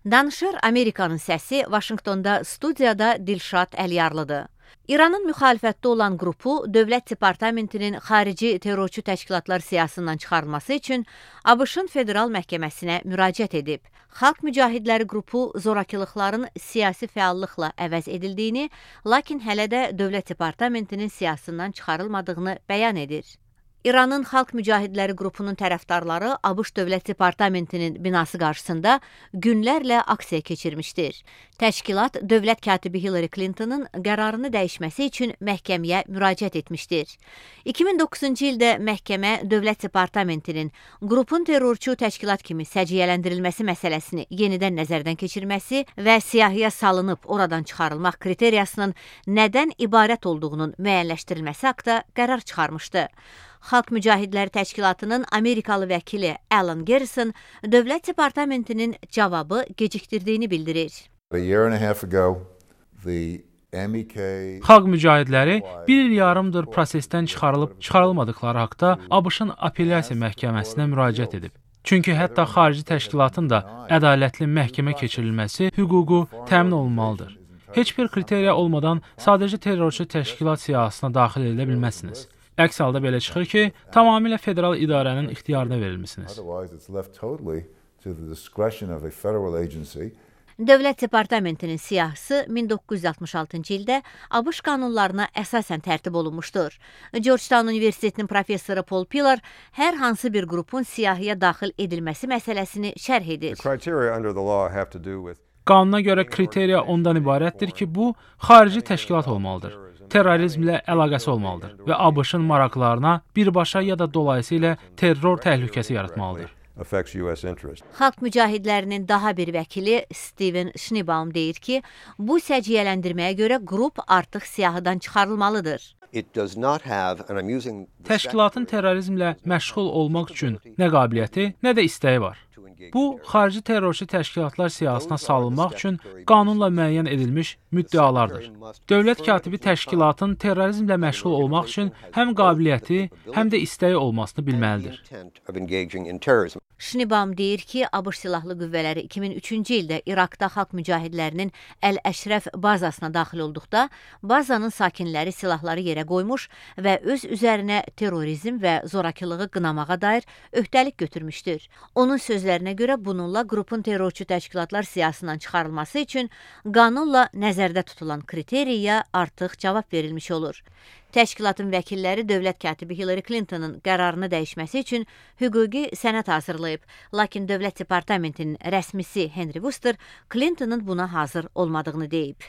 Danışır Amerikanın səsi Vaşinqtonda studiyada Dilşad Əliyarlıdır. İranın müxalifətdə olan qrupu Dövlət Departamentinin xarici terrorçu təşkilatlar siyahısından çıxarılması üçün ABŞ-ın federal məhkəməsinə müraciət edib. Xalq Mücahidləri qrupu zorakılıqların siyasi fəallıqla əvəz edildiyini, lakin hələ də Dövlət Departamentinin siyahısından çıxarılmadığını bəyan edir. İranın Xalq Mücahidləri qrupunun tərəfdarları ABŞ Dövlət Departamentinin binası qarşısında günlərlə aksiya keçirmişdir. Təşkilat dövlət katibi Hillary Clinton'ın qərarını dəyişməsi üçün məhkəməyə müraciət etmişdir. 2009-cu ildə məhkəmə Dövlət Departamentinin qrupun terrorçu təşkilat kimi səciyyələndirilməsi məsələsini yenidən nəzərdən keçirməsi və siyahıya salınıb oradan çıxarılmaq kriteriyasının nədən ibarət olduğunun müəyyənləşdirilməsi haqqında qərar çıxarmışdı. Xalq Mücahidləri Təşkilatının Amerikalı vəkili Alan Garrison Dövlət Departamentinin cavabı gecikdirdiyini bildirir. Xalq mücahidləri bir il yarımdır prosesdən çıxarılmadıqları haqda ABŞ-ın apellyasiya məhkəməsinə müraciət edib. Çünki hətta xarici təşkilatın da ədalətli məhkəmə keçirilməsi hüququ təmin olunmalıdır. Heç bir kriteriya olmadan sadəcə terrorçu təşkilat siyahısına daxil edilə bilməzsiniz. Əks halda belə çıxır ki, tamamilə federal idarənin ixtiyarına verilmisiniz. Dövlət Departamentinin siyahısı 1966-cı ildə ABŞ qanunlarına əsasən tərtib olunmuşdur. Georgetown Universitetinin professoru Paul Pillar hər hansı bir qrupun siyahıya daxil edilməsi məsələsini şərh edir. Qanuna görə kriteriya ondan ibarətdir ki, bu xarici təşkilat olmalıdır. Terrorizmlə əlaqəsi olmalıdır və ABŞ-ın maraqlarına birbaşa ya da dolayısıyla terror təhlükəsi yaratmalıdır. Xalq mücahidlərinin daha bir vəkili Steven Schneebaum deyir ki, bu səciyyələndirməyə görə qrup artıq siyahıdan çıxarılmalıdır. Təşkilatın terrorizmlə məşğul olmaq üçün nə qabiliyyəti, nə də istəyi var. Bu, xarici terrorçu təşkilatlar siyahısına salınmaq üçün qanunla müəyyən edilmiş müddəalardır. Dövlət katibi təşkilatın terrorizmlə məşğul olmaq üçün həm qabiliyyəti, həm də istəyi olmasını bilməlidir. Schneebaum deyir ki, ABŞ silahlı qüvvələri 2003-cü ildə İraqda xalq mücahidlərinin Əl-Əşrəf bazasına daxil olduqda, bazanın sakinləri silahları yerə qoymuş və öz üzərinə terrorizm və zorakılığı qınamağa dair öhdəlik götürmüşdür. Onun sözlərinə görə bununla qrupun terrorçu təşkilatlar siyahısından çıxarılması üçün qanunla nəzərdə tutulan kriteriya artıq cavab verilmiş olur. Təşkilatın vəkilləri dövlət katibi Hillary Clinton'ın qərarını dəyişməsi üçün hüquqi sənəd hazırlayıb, lakin Dövlət Departamentinin rəsmisi Henry Wooster Clinton'ın buna hazır olmadığını deyib.